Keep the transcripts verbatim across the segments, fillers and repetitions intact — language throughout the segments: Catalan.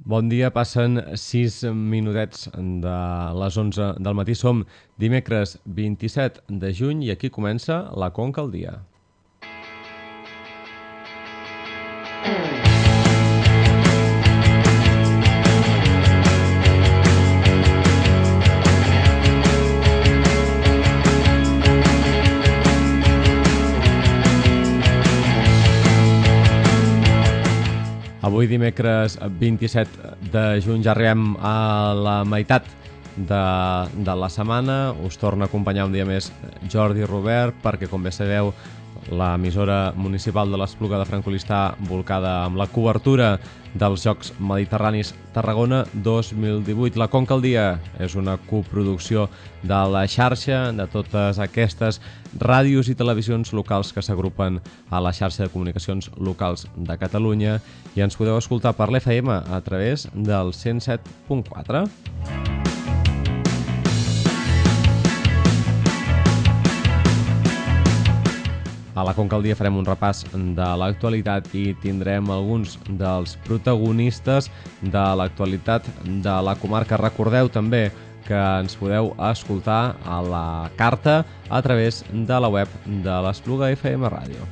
Bon dia, passen sis minutets de les onze del matí. Som dimecres vint-i-set de juny i aquí comença la Conca al dia. Avui, dimecres vint-i-set de juny, ja arribem a la meitat de, de la setmana. Us torna a acompanyar un dia més Jordi Robert, perquè, com bé sabeu, l'emissora municipal de l'Espluga de Francolí està volcada amb la cobertura dels Jocs Mediterranis Tarragona dos mil divuit. La Conca al dia és una coproducció de la xarxa, de totes aquestes ràdios i televisions locals que s'agrupen a la xarxa de comunicacions locals de Catalunya, i ens podeu escoltar per l'F M a través del cent set punt quatre. A la Conca al dia farem un repàs de l'actualitat i tindrem alguns dels protagonistes de l'actualitat de la comarca. Recordeu també que ens podeu escoltar a la carta a través de la web de l'Espluga F M Ràdio.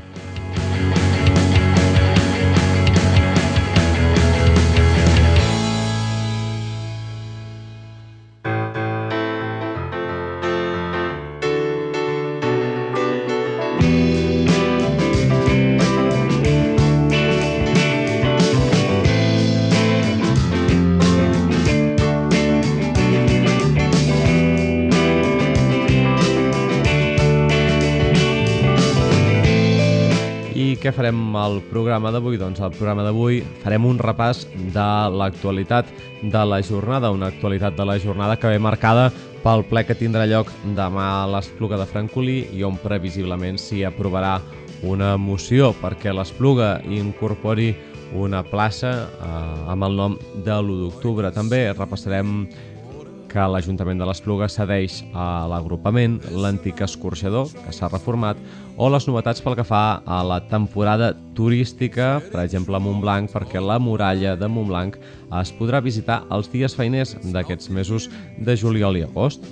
Què farem al programa d'avui? Doncs al programa d'avui farem un repàs de l'actualitat de la jornada, una actualitat de la jornada que ve marcada pel ple que tindrà lloc demà a l'Espluga de Francolí i on previsiblement s'hi aprovarà una moció perquè l'Espluga incorpori una plaça eh, amb el nom de l'u d'octubre. També repassarem que l'Ajuntament de l'Espluga cedeix a l'agrupament l'antic escorxador, que s'ha reformat, o les novetats pel que fa a la temporada turística, per exemple a Montblanc, perquè la muralla de Montblanc es podrà visitar els dies feiners d'aquests mesos de juliol i agost.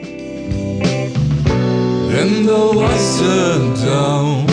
And the lights are down.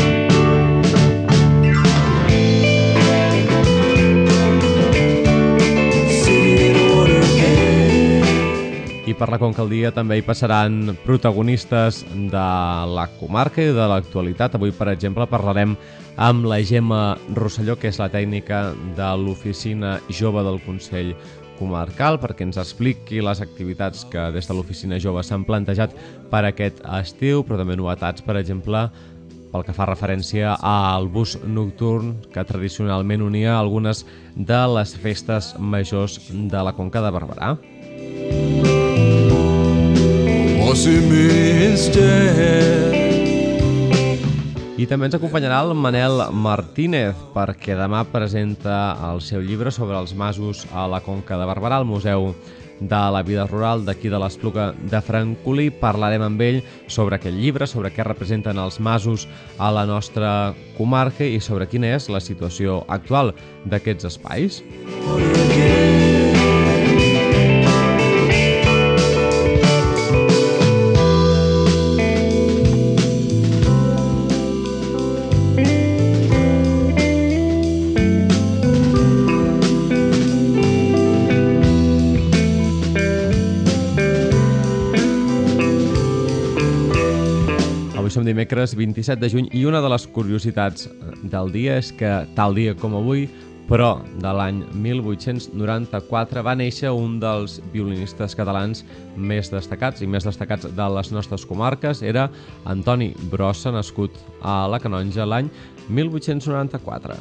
I per la Conca al dia també hi passaran protagonistes de la comarca i de l'actualitat. Avui, per exemple, parlarem amb la Gemma Rosselló, que és la tècnica de l'Oficina Jove del Consell Comarcal, perquè ens expliqui les activitats que des de l'Oficina Jove s'han plantejat per aquest estiu, però també novetats, per exemple, pel que fa referència al bus nocturn que tradicionalment unia algunes de les festes majors de la Conca de Barberà. I també ens acompanyarà el Manel Martínez, perquè demà presenta el seu llibre sobre els masos a la Conca de Barberà al Museu de la Vida Rural d'aquí de l'Espluga de Francolí. Parlarem amb ell sobre aquest llibre, sobre què representen els masos a la nostra comarca i sobre quina és la situació actual d'aquests espais. Som dimecres vint-i-set de juny i una de les curiositats del dia és que tal dia com avui, però de l'any mil vuit-cents noranta-quatre, va néixer un dels violinistes catalans més destacats i més destacats de les nostres comarques. Era Antoni Brossa, nascut a la Canonja l'any mil vuit-cents noranta-quatre.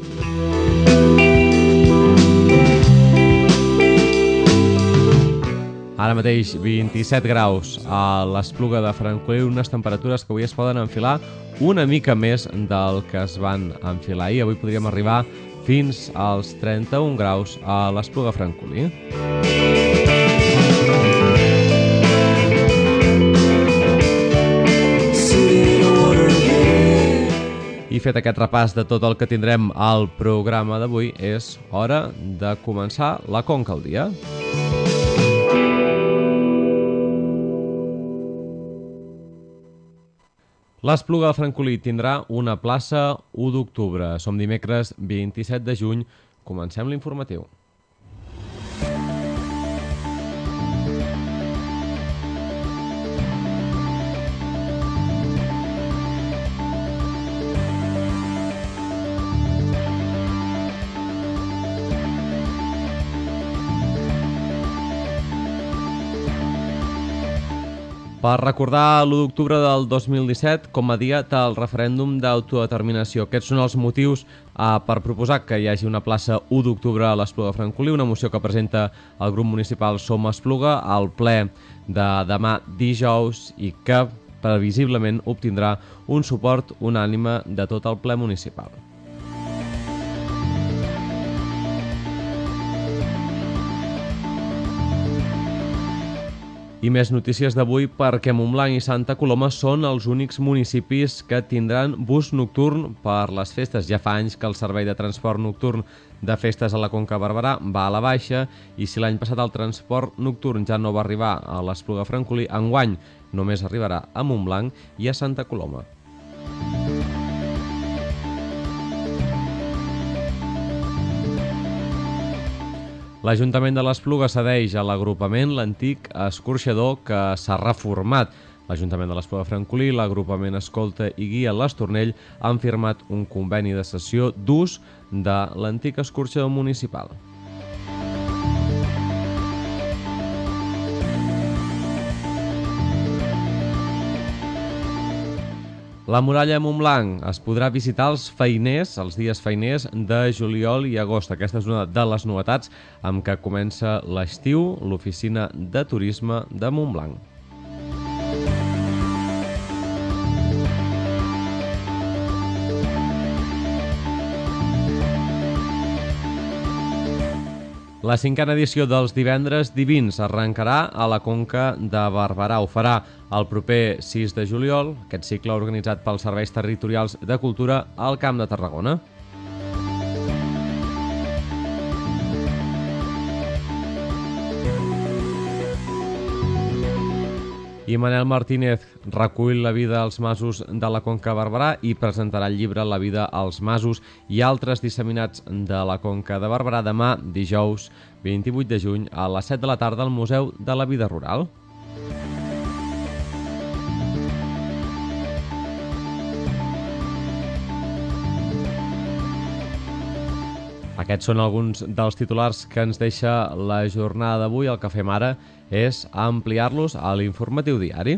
Ara mateix vint-i-set graus a l'Espluga de Francolí, unes temperatures que avui es poden enfilar una mica més del que es van enfilar ahir. Avui podríem arribar fins als trenta-un graus a l'Espluga de Francolí. I fet aquest repàs de tot el que tindrem al programa d'avui, és hora de començar la Conca al dia. L'Espluga de Francolí tindrà una plaça u d'octubre. Som dimecres vint-i-set de juny. Comencem l'informatiu. Per recordar l'u d'octubre del dos mil disset com a dia del referèndum d'autodeterminació. Aquests són els motius eh, per proposar que hi hagi una plaça u d'octubre a l'Espluga de Francolí, una moció que presenta el grup municipal Som Espluga al ple de demà dijous i que previsiblement obtindrà un suport unànime de tot el ple municipal. I més notícies d'avui perquè Montblanc i Santa Coloma són els únics municipis que tindran bus nocturn per les festes. Ja fa anys que el servei de transport nocturn de festes a la Conca Barberà va a la baixa i si l'any passat el transport nocturn ja no va arribar a l'Espluga de Francolí, enguany només arribarà a Montblanc i a Santa Coloma. L'Ajuntament de l'Espluga cedeix a l'agrupament l'antic escorxador que s'ha reformat. L'Ajuntament de l'Espluga de Francolí, l'agrupament Escolta i Guia l'Estornell han firmat un conveni de cessió d'ús de l'antic escorxador municipal. La muralla de Montblanc es podrà visitar els feiners, els dies feiners de juliol i agost. Aquesta és una de les novetats amb què comença l'estiu l'oficina de turisme de Montblanc. La cinquena edició dels Divendres Divins arrencarà a la Conca de Barberà. Ho farà el proper sis de juliol, aquest cicle organitzat pels Serveis Territorials de Cultura al Camp de Tarragona. I Manel Martínez recull la vida als masos de la Conca Barberà i presentarà el llibre La vida als masos i altres disseminats de la Conca de Barberà demà, dijous vint-i-vuit de juny, a les set de la tarda al Museu de la Vida Rural. Aquests són alguns dels titulars que ens deixa la jornada d'avui. El que fem ara és ampliar-los a l'informatiu diari.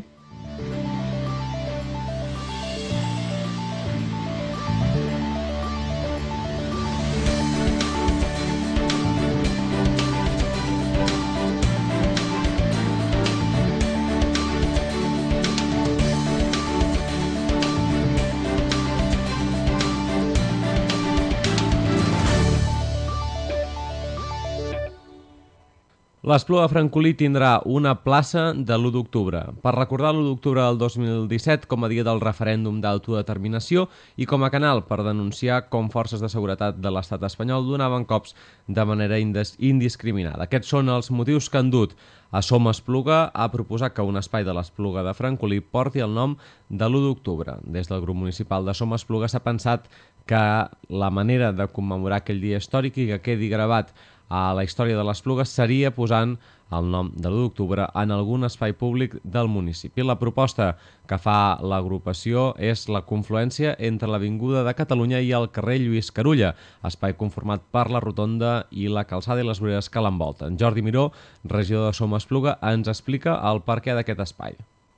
L'Espluga de Francolí tindrà una plaça de l'u d'octubre. Per recordar l'u d'octubre del dos mil disset com a dia del referèndum d'autodeterminació i com a canal per denunciar com forces de seguretat de l'estat espanyol donaven cops de manera indiscriminada. Aquests són els motius que han dut a Som Espluga a proposar que un espai de l'Espluga de Francolí porti el nom de l'u d'octubre. Des del grup municipal de Som Espluga s'ha pensat que la manera de commemorar aquell dia històric i que quedi gravat a la història de l'Espluga seria posant el nom de l'u d'octubre en algun espai públic del municipi. La proposta que fa l'agrupació és la confluència entre l'Avinguda de Catalunya i el carrer Lluís Carulla, espai conformat per la rotonda i la calçada i les voreres que l'envolten. Jordi Miró, regidor de Som Espluga, ens explica el perquè d'aquest espai.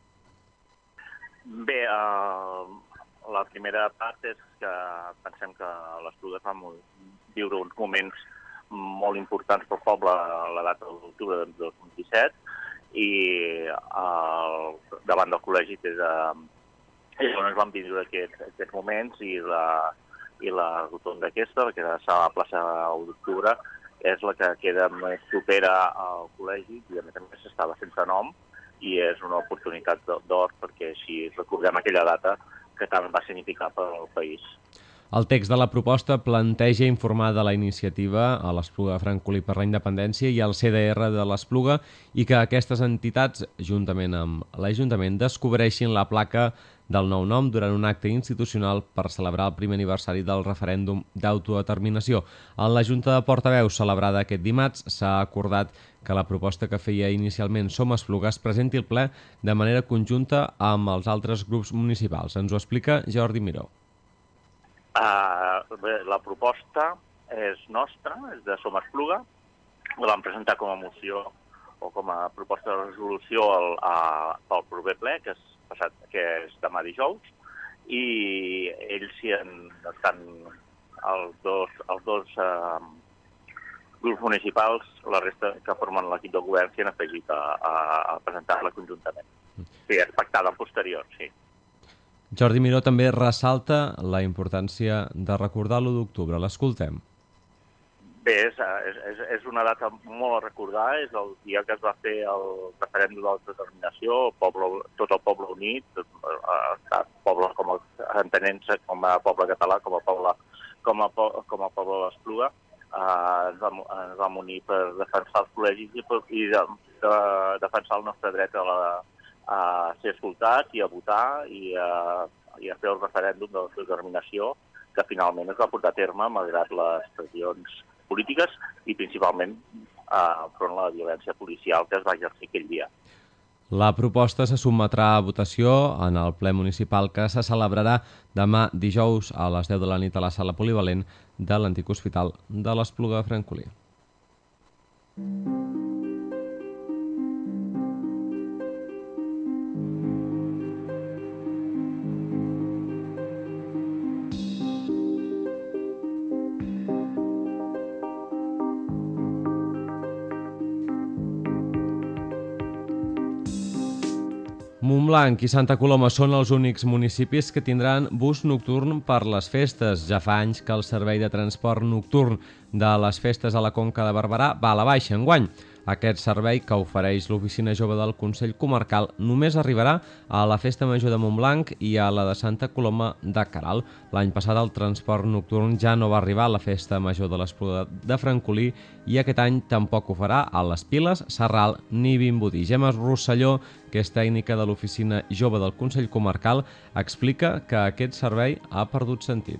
Bé, uh, la primera part és que pensem que l'Espluga fa molt, viure uns moments molt importants pel poble a la data de l'octubre del dos mil disset i el, davant del col·legi és, eh, és on es van viure aquests, aquests moments i la, i la rotonda aquesta, que era la plaça u d'octubre, és la que queda més propera al col·legi i a més a més estava sense nom i és una oportunitat d'or perquè així recordem aquella data que tant va significar per al país. El text de la proposta planteja informar de la iniciativa a l'Espluga de Francolí per la Independència i al C D R de l'Espluga i que aquestes entitats, juntament amb l'Ajuntament, descobreixin la placa del nou nom durant un acte institucional per celebrar el primer aniversari del referèndum d'autodeterminació. En la Junta de Portaveus celebrada aquest dimarts s'ha acordat que la proposta que feia inicialment Som Espluga es presenti al ple de manera conjunta amb els altres grups municipals. Ens ho explica Jordi Miró. Uh, bé, la proposta és nostra, és de Som Espluga. La vam presentar com a moció o com a proposta de resolució al, a, pel proper ple, que és, passat, que és demà dijous, i ells hi han, estan els dos, els dos uh, grups municipals, la resta que formen l'equip de govern, s'hi han afegit a, a, a presentar-la conjuntament. Sí, és pactada posterior, sí. Jordi Miró també ressalta la importància de recordar l'u d'octubre. L'escoltem. Bé, és, és, és una data molt a recordar, és el dia que es va fer el referèndum d'autodeterminació, tot el poble unit, el poble com a, entenent-se com a poble català, com a poble, com a, com a poble de l'Espluga, eh, ens, vam, ens vam unir per defensar els col·legis i, per, i de, de defensar el nostre dret a la a ser escoltats i a votar i a, i a fer el referèndum de l'autodeterminació que finalment es va portar a terme malgrat les pressions polítiques i principalment eh, front a la violència policial que es va exercir aquell dia. La proposta se sotmetrà a votació en el ple municipal que se celebrarà demà dijous a les deu de la nit a la sala polivalent de l'antic hospital de l'Espluga de Francolí. Montblanc i Santa Coloma són els únics municipis que tindran bus nocturn per les festes. Ja fa anys que el servei de transport nocturn de les festes a la Conca de Barberà va a la baixa enguany. Aquest servei que ofereix l'Oficina Jove del Consell Comarcal només arribarà a la Festa Major de Montblanc i a la de Santa Coloma de Queralt. L'any passat el transport nocturn ja no va arribar a la Festa Major de l'Espluga de Francolí i aquest any tampoc ho farà a les Piles, Sarral ni Vimbodí. Gemma Rosselló, que és tècnica de l'Oficina Jove del Consell Comarcal, explica que aquest servei ha perdut sentit.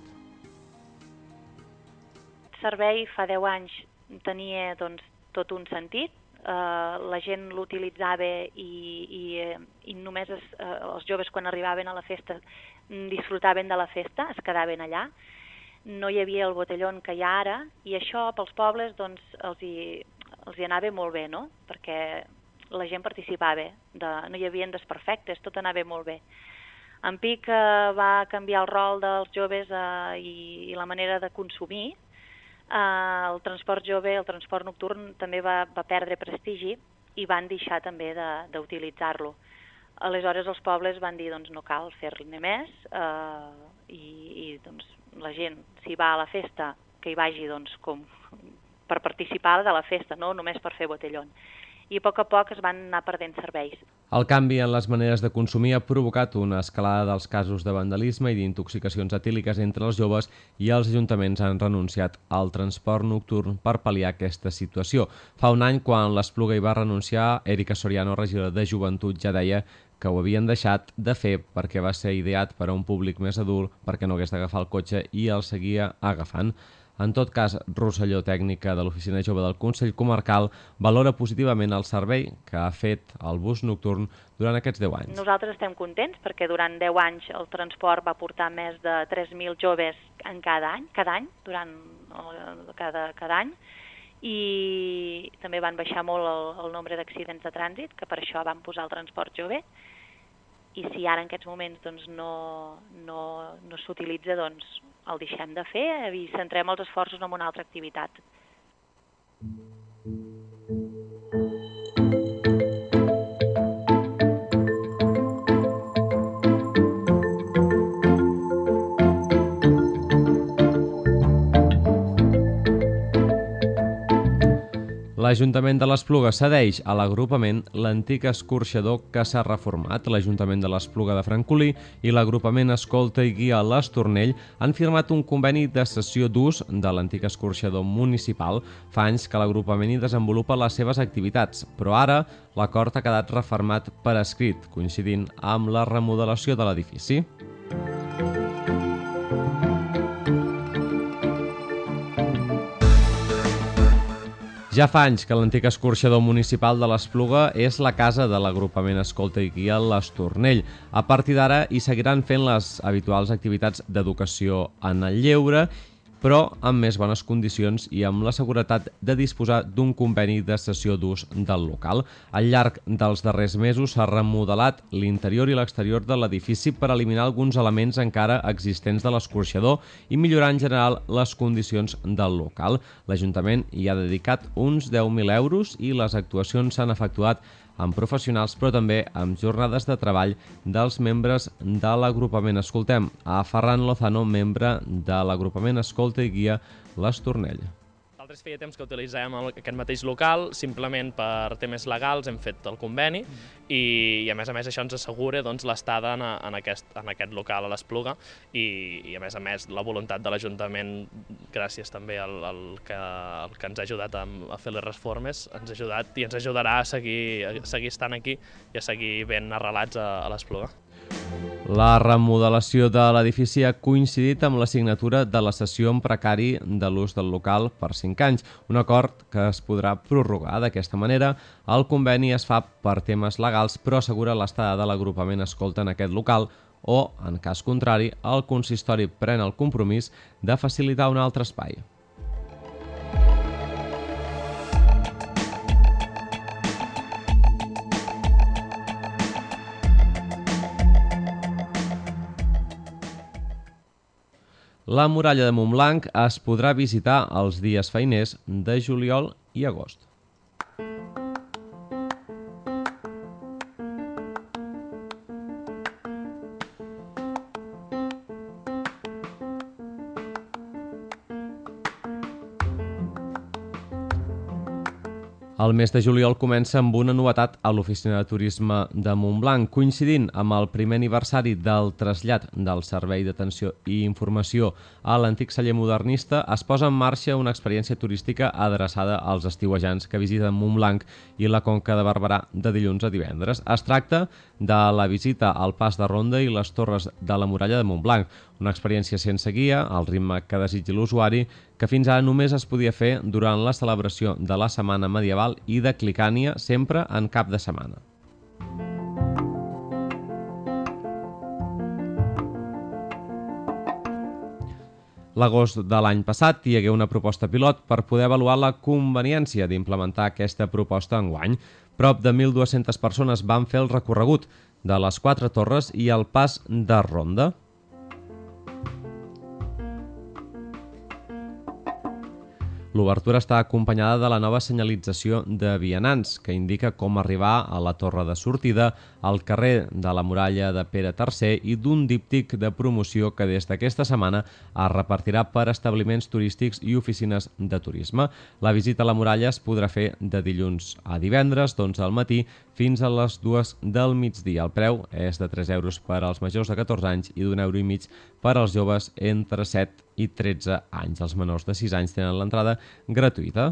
El servei fa deu anys tenia doncs, tot un sentit, uh, la gent l'utilitzava i, i, i només es, uh, els joves quan arribaven a la festa disfrutaven de la festa, es quedaven allà, no hi havia el botellón que hi ha ara i això pels pobles doncs, els, hi, els hi anava molt bé, no? Perquè la gent participava, de, no hi havia desperfectes, tot anava molt bé. En Pic uh, va canviar el rol dels joves uh, i, i la manera de consumir. Uh, el transport jove, el transport nocturn també va, va perdre prestigi i van deixar també d'utilitzar-lo. Aleshores els pobles van dir doncs no cal fer-ne més uh, i, i doncs, la gent si va a la festa que hi vagi doncs, com, per participar de la festa, no només per fer botellón. I a poc a poc es van anar perdent serveis. El canvi en les maneres de consumir ha provocat una escalada dels casos de vandalisme i d'intoxicacions etíliques entre els joves i els ajuntaments han renunciat al transport nocturn per pal·liar aquesta situació. Fa un any, quan l'Espluga hi va renunciar, Erika Soriano, regidora de Joventut, ja deia que ho havien deixat de fer perquè va ser ideat per a un públic més adult, perquè no hagués d'agafar el cotxe i el seguia agafant. En tot cas, Rosselló, tècnica de l'Oficina Jove del Consell Comarcal, valora positivament el servei que ha fet el bus nocturn durant aquests deu anys. Nosaltres estem contents perquè durant deu anys el transport va portar més de tres mil joves en cada any, cada any, durant el, cada, cada any, i també van baixar molt el, el nombre d'accidents de trànsit, que per això van posar el transport jove, i si ara en aquests moments doncs, no, no, no s'utilitza, doncs el deixem de fer i centrem els esforços en una altra activitat. L'Ajuntament de l'Espluga cedeix a l'agrupament l'antic escorxador que s'ha reformat. L'Ajuntament de l'Espluga de Francolí i l'agrupament Escolta i Guia l'Estornell han firmat un conveni de cessió d'ús de l'antic escorxador municipal. Fa anys que l'agrupament hi desenvolupa les seves activitats, però ara l'acord ha quedat refermat per escrit, coincidint amb la remodelació de l'edifici. Ja fa anys que l'antic escorxador municipal de l'Espluga és la casa de l'agrupament Escolta i Guia l'Estornell. A partir d'ara hi seguiran fent les habituals activitats d'educació en el lleure, però amb més bones condicions i amb la seguretat de disposar d'un conveni de cessió d'ús del local. Al llarg dels darrers mesos s'ha remodelat l'interior i l'exterior de l'edifici per eliminar alguns elements encara existents de l'escorxador i millorar en general les condicions del local. L'Ajuntament hi ha dedicat uns deu mil euros i les actuacions s'han efectuat amb professionals, però també amb jornades de treball dels membres de l'agrupament. Escoltem a Ferran Lozano, membre de l'agrupament Escolta i Guia l'Estornell. Nosaltres feia temps que utilitzàvem aquest mateix local, simplement per temes legals hem fet el conveni i, i a més a més això ens assegura doncs, l'estada en, en, aquest, en aquest local a l'Espluga i, i a més a més la voluntat de l'Ajuntament, gràcies també al, al, que, al que ens ha ajudat a, a fer les reformes, ens ha ajudat i ens ajudarà a seguir, a seguir estant aquí i a seguir ben arrelats a, a l'Espluga. La remodelació de l'edifici ha coincidit amb la signatura de la cessió en precari de l'ús del local per cinc anys, un acord que es podrà prorrogar. D'aquesta manera, el conveni es fa per temes legals, però assegura l'estada de l'agrupament Escolta en aquest local o, en cas contrari, el consistori pren el compromís de facilitar un altre espai. La muralla de Montblanc es podrà visitar els dies feiners de juliol i agost. El mes de juliol comença amb una novetat a l'Oficina de Turisme de Montblanc. Coincidint amb el primer aniversari del trasllat del Servei d'Atenció i Informació a l'antic celler modernista, es posa en marxa una experiència turística adreçada als estiuejants que visiten Montblanc i la Conca de Barberà de dilluns a divendres. Es tracta de la visita al Pas de Ronda i les torres de la muralla de Montblanc, una experiència sense guia, al ritme que desitgi l'usuari, que fins ara només es podia fer durant la celebració de la Setmana Medieval i de Clicània, sempre en cap de setmana. L'agost de l'any passat hi hagué una proposta pilot per poder avaluar la conveniència d'implementar aquesta proposta enguany. Prop de mil dues-centes persones van fer el recorregut de les quatre torres i el Pas de Ronda. L'obertura està acompanyada de la nova senyalització de vianants, que indica com arribar a la torre de sortida, al carrer de la muralla de Pere tercer i d'un díptic de promoció que des d'aquesta setmana es repartirà per establiments turístics i oficines de turisme. La visita a la muralla es podrà fer de dilluns a divendres, d'onze del matí fins a les dues del migdia. El preu és de tres euros per als majors de catorze anys i d'un euro i mig per als joves entre set i tretze anys. Els menors de sis anys tenen l'entrada gratuïta.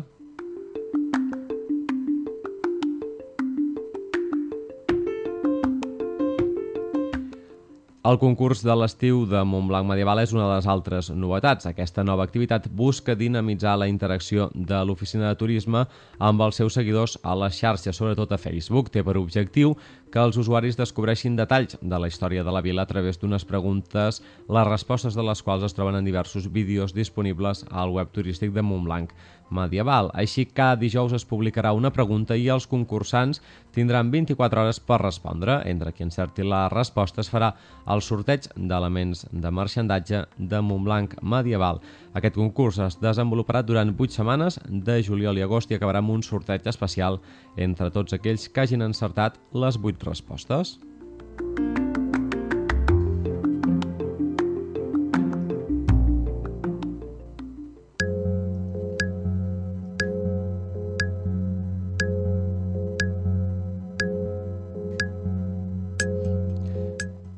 El concurs de l'estiu de Montblanc Medieval és una de les altres novetats. Aquesta nova activitat busca dinamitzar la interacció de l'Oficina de Turisme amb els seus seguidors a les xarxes, sobretot a Facebook. Té per objectiu que els usuaris descobreixin detalls de la història de la vila a través d'unes preguntes, les respostes de les quals es troben en diversos vídeos disponibles al web turístic de Montblanc Medieval. Així, cada dijous es publicarà una pregunta i els concursants tindran vint-i-quatre hores per respondre. Entre qui encerti la resposta es farà el sorteig d'elements de marxandatge de Montblanc Medieval. Aquest concurs es desenvoluparà durant vuit setmanes, de juliol i agost, i acabarà amb un sorteig especial entre tots aquells que hagin encertat les vuit respostes.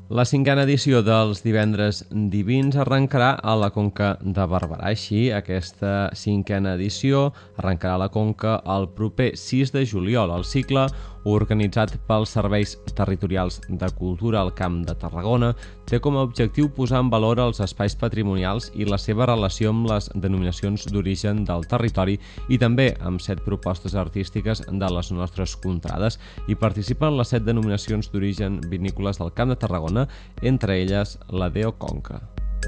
La cinquena edició dels Divendres Divins arrencarà a la Conca de Barberà. Així, aquesta cinquena edició arrencarà a la Conca el proper sis de juliol. El cicle, organitzat pels Serveis Territorials de Cultura al Camp de Tarragona, té com a objectiu posar en valor els espais patrimonials i la seva relació amb les denominacions d'origen del territori i també amb set propostes artístiques de les nostres contrades. Hi participen les set denominacions d'origen vinícoles del Camp de Tarragona, entre elles la Deo Conca.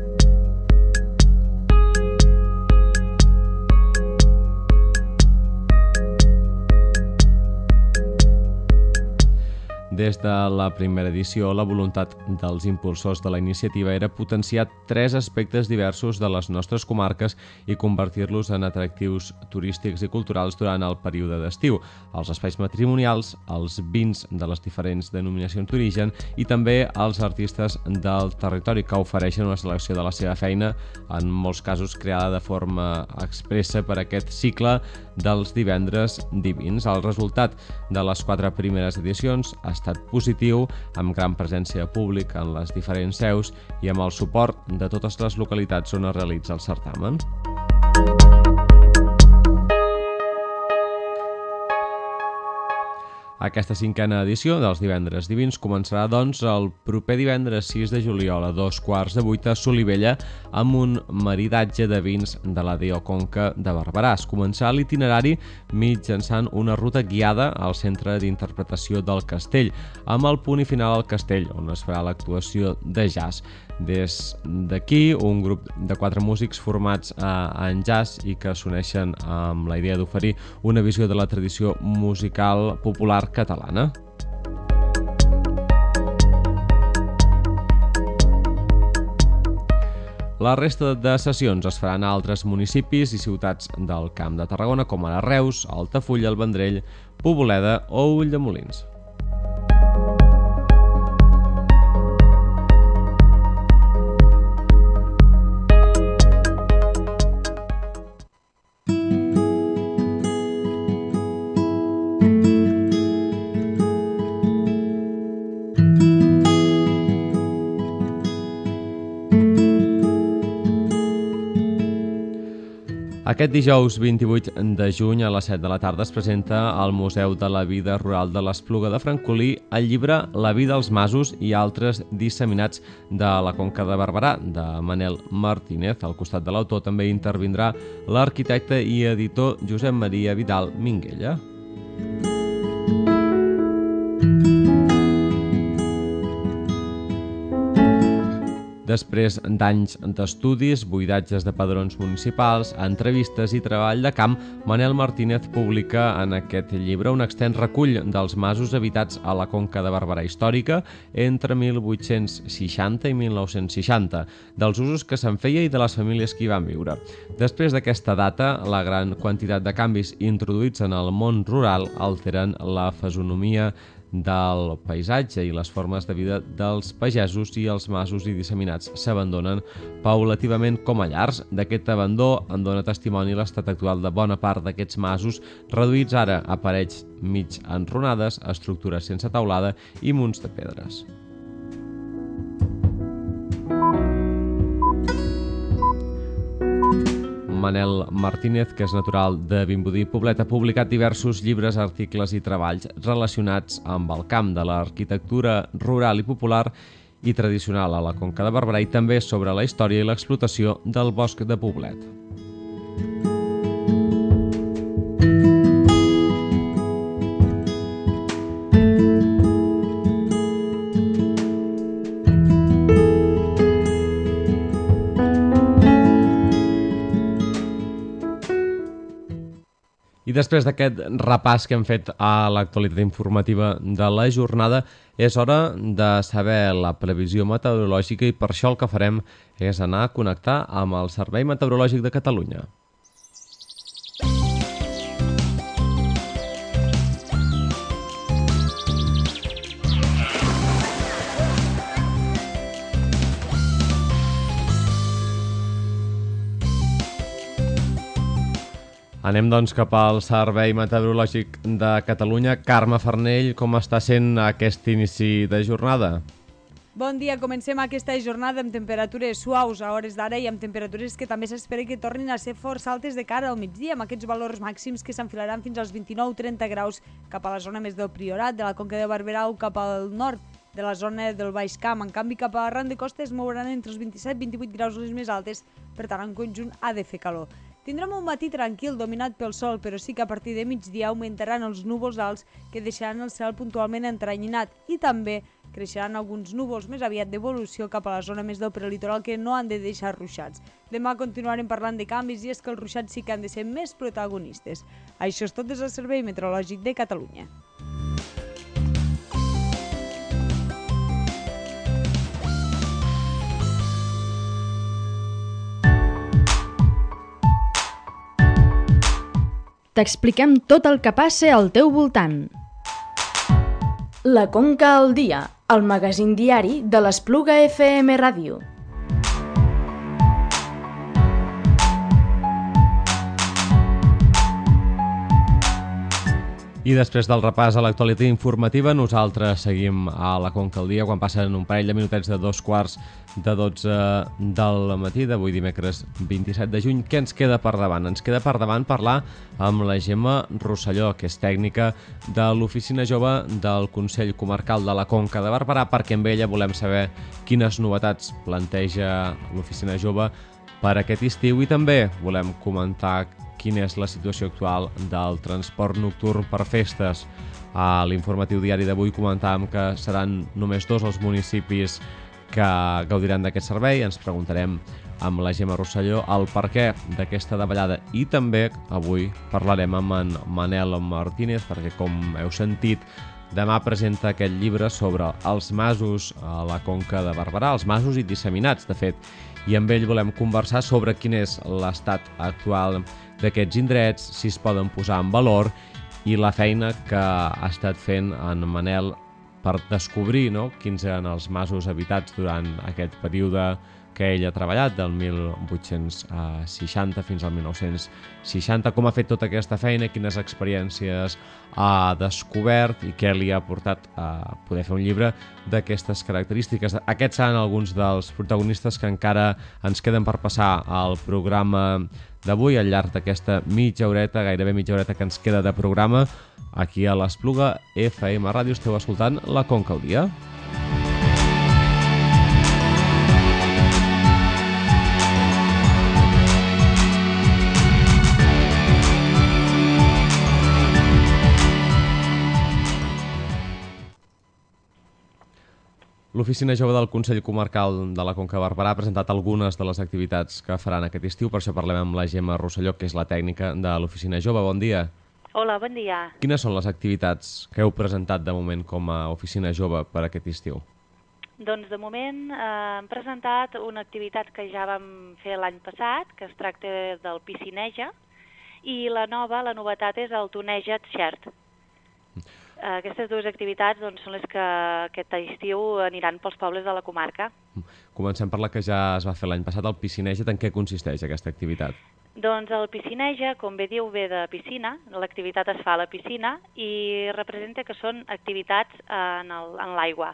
Des de la primera edició, la voluntat dels impulsors de la iniciativa era potenciar tres aspectes diversos de les nostres comarques i convertir-los en atractius turístics i culturals durant el període d'estiu. Els espais matrimonials, els vins de les diferents denominacions d'origen i també els artistes del territori que ofereixen una selecció de la seva feina, en molts casos creada de forma expressa per aquest cicle dels Divendres Divins. El resultat de les quatre primeres edicions ha estat positiu, amb gran presència de públic en les diferents seus i amb el suport de totes les localitats on es realitza el certamen. Aquesta cinquena edició dels Divendres Divins començarà, doncs, el proper divendres sis de juliol a dos quarts de vuit a Solivella amb un maridatge de vins de la Deo Conca de Barberà. Es començarà l'itinerari mitjançant una ruta guiada al Centre d'Interpretació del Castell, amb el punt i final al Castell, on es farà l'actuació de jazz. Des d'aquí, un grup de quatre músics formats en jazz i que s'uneixen amb la idea d'oferir una visió de la tradició musical popular catalana. La resta de sessions es faran a altres municipis i ciutats del Camp de Tarragona, com ara Reus, Altafulla, el Vendrell, Poboleda o Ulldemolins. Aquest dijous vint-i-vuit de juny a les set de la tarda es presenta al Museu de la Vida Rural de l'Espluga de Francolí el llibre La vida als masos i altres disseminats de la Conca de Barberà, de Manel Martínez. Al costat de l'autor també intervindrà l'arquitecte i editor Josep Maria Vidal Minguella. Després d'anys d'estudis, buidatges de padrons municipals, entrevistes i treball de camp, Manel Martínez publica en aquest llibre un extens recull dels masos habitats a la Conca de Barberà històrica entre mil vuit-cents seixanta i mil nou-cents seixanta, dels usos que se'n feia i de les famílies que hi van viure. Després d'aquesta data, la gran quantitat de canvis introduïts en el món rural alteren la fisonomia del paisatge i les formes de vida dels pagesos i els masos i disseminats s'abandonen paulativament com a llars. D'aquest abandó en dona testimoni l'estat actual de bona part d'aquests masos, reduïts ara a parets mig enrunades, estructures sense teulada i munts de pedres. Manel Martínez, que és natural de Vimbodí i Poblet, ha publicat diversos llibres, articles i treballs relacionats amb el camp de l'arquitectura rural i popular i tradicional a la Conca de Barberà i també sobre la història i l'explotació del bosc de Poblet. I després d'aquest repàs que hem fet a l'actualitat informativa de la jornada, és hora de saber la previsió meteorològica i per això el que farem és anar a connectar amb el Servei Meteorològic de Catalunya. Anem, doncs, cap al Servei Meteorològic de Catalunya. Carme Farnell, com està sent aquest inici de jornada? Bon dia, comencem aquesta jornada amb temperatures suaus a hores d'ara i amb temperatures que també s'espera que tornin a ser força altes de cara al migdia, amb aquests valors màxims que s'enfilaran fins als vint-i-nou trenta graus cap a la zona més del Priorat, de la Conca de Barberà o cap al nord de la zona del Baix Camp. En canvi, cap a arran de costa es mouran entre els vint-i-set i vint-i-vuit graus les més altes, per tant, en conjunt ha de fer calor. Tindrem un matí tranquil dominat pel sol, però sí que a partir de migdia augmentaran els núvols alts que deixaran el cel puntualment entranyinat i també creixeran alguns núvols més aviat d'evolució cap a la zona més del prelitoral que no han de deixar ruixats. Demà continuarem parlant de canvis i és que els ruixats sí que han de ser més protagonistes. Això és tot des del Servei Meteorològic de Catalunya. T'expliquem tot el que passa al teu voltant. La Conca al dia, el magazín diari de l'Espluga F M Ràdio. I després del repàs a l'actualitat informativa, nosaltres seguim a la Conca al dia quan passen un parell de minutets de dos quarts de dotze del matí d'avui dimecres vint-i-set de juny. Què ens queda per davant? Ens queda per davant parlar amb la Gemma Rosselló, que és tècnica de l'Oficina Jove del Consell Comarcal de la Conca de Barberà, perquè amb ella volem saber quines novetats planteja l'Oficina Jove per aquest estiu i també volem comentar quina és la situació actual del transport nocturn per festes. A l'informatiu diari d'avui comentàvem que seran només dos els municipis que gaudiran d'aquest servei. Ens preguntarem amb la Gemma Rosselló el perquè d'aquesta davallada i també avui parlarem amb en Manel Martínez perquè, com heu sentit, demà presenta aquest llibre sobre els masos a la Conca de Barberà, els masos i disseminats, de fet, i amb ell volem conversar sobre quin és l'estat actual d'aquests indrets, si es poden posar en valor i la feina que ha estat fent en Manel per descobrir, no?, quins eren els masos habitats durant aquest període que ell ha treballat, del mil vuit-cents seixanta fins al mil nou-cents seixanta. Com ha fet tota aquesta feina, quines experiències ha descobert i què li ha portat a poder fer un llibre d'aquestes característiques. Aquests seran alguns dels protagonistes que encara ens queden per passar al programa d'avui, al llarg d'aquesta mitja horeta, gairebé mitja horeta que ens queda de programa. Aquí a l'Espluga F M Ràdio esteu escoltant la Conca al dia. L'Oficina Jove del Consell Comarcal de la Conca de Barberà ha presentat algunes de les activitats que faran aquest estiu, per això parlem amb la Gemma Rosselló, que és la tècnica de l'Oficina Jove. Bon dia. Hola, bon dia. Quines són les activitats que heu presentat de moment com a Oficina Jove per aquest estiu? Doncs de moment eh, hem presentat una activitat que ja vam fer l'any passat, que es tracta del piscineja, i la nova, la novetat és el Tuneja't Xert. Aquestes dues activitats doncs, són les que aquest estiu aniran pels pobles de la comarca. Comencem per la que ja es va fer l'any passat, el piscineja. En què consisteix aquesta activitat? Doncs el piscineja, com bé diu, ve de piscina. L'activitat es fa a la piscina i representa que són activitats en l'aigua.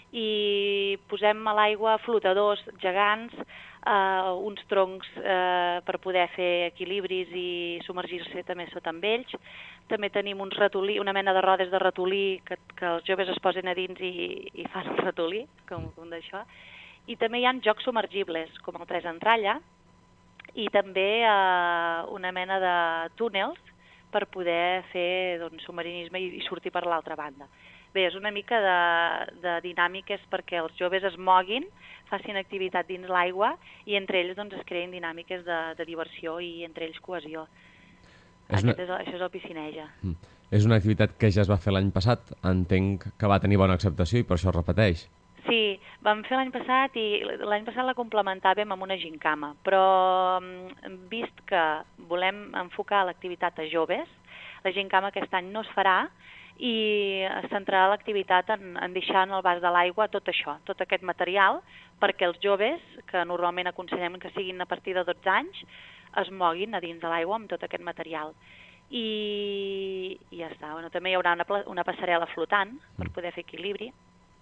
I posem a l'aigua flotadors gegants, eh, uns troncs eh, per poder fer equilibris i submergir-se també sota amb ells. També tenim uns ratolí, una mena de rodes de ratolí que, que els joves es posen a dins i, i fan el ratolí, com, com d'això. I també hi ha jocs submergibles, com el tres en tralla, i també eh, una mena de túnels per poder fer doncs, submarinisme i, i sortir per l'altra banda. Bé, és una mica de, de dinàmiques perquè els joves es moguin, facin activitat dins l'aigua i entre ells doncs, es creïn dinàmiques de, de diversió i entre ells cohesió. És una... Aquest és, això és el piscineja. Mm. És una activitat que ja es va fer l'any passat. Entenc que va tenir bona acceptació i per això es repeteix. Sí, vam fer l'any passat i l'any passat la complementàvem amb una gincama, però vist que volem enfocar l'activitat a joves, la gincama aquest any no es farà i es centrarà l'activitat en, en deixar en el vas de l'aigua tot això, tot aquest material, perquè els joves, que normalment aconsellem que siguin a partir de dotze anys, es moguin a dins de l'aigua amb tot aquest material. I, i ja està. Bueno, també hi haurà una, una passarel·la flotant per poder fer equilibri.